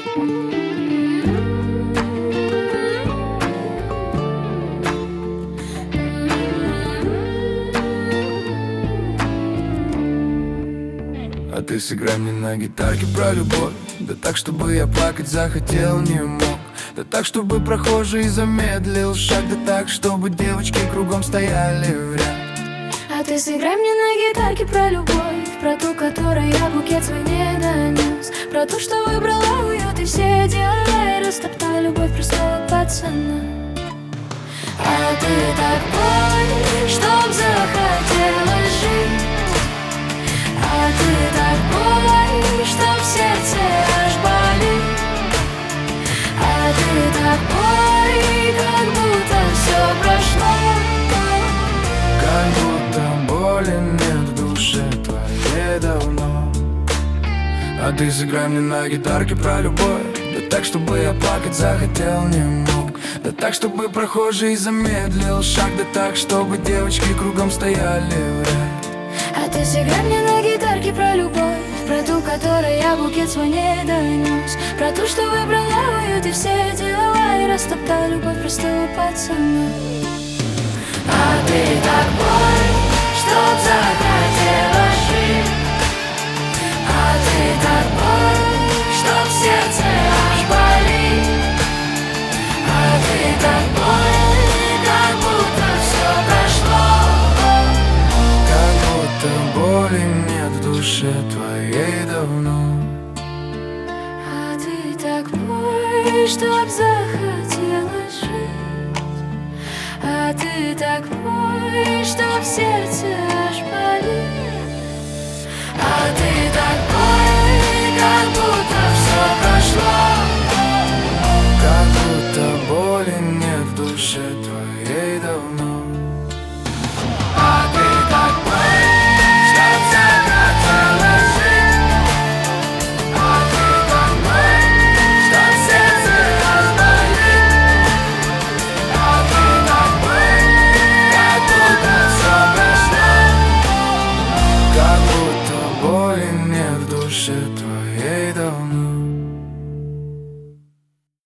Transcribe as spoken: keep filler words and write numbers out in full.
А ты сыграй мне на гитарке про любовь, да так, чтобы я плакать захотел, не мог. Да так, чтобы прохожий замедлил шаг, да так, чтобы девочки кругом стояли в ряд. А ты сыграй мне на гитарке про любовь, про ту, которой я букет свой не донес, про ту, что выбрала уют и все дела, и растоптала любовь простого пацана. А ты такой, чтоб захотелось жить, а ты такой, чтоб сердце аж болит, а ты такой, как будто все прошло, как будто боли нет в душе твоей давно. А ты сыграй мне на гитарке про любовь, да так, чтобы я плакать захотел, не мог. Да так, чтобы прохожий замедлил шаг, да так, чтобы девочки кругом стояли в ряд. А ты сыграй мне на гитарке про любовь, про ту, которой я букет свой не донес, про ту, что выбрала уют и все дела, и растоптала любовь простого пацана. А ты такой, чтоб захотелось жить, а ты такой, чтоб сердце аж болит, а ты такой, как будто все прошло, как будто боли нет в душе твоей давно. а ты такой, чтоб захотелось жить, а ты такой, чтоб сердце аж болит, а ты такой, как будто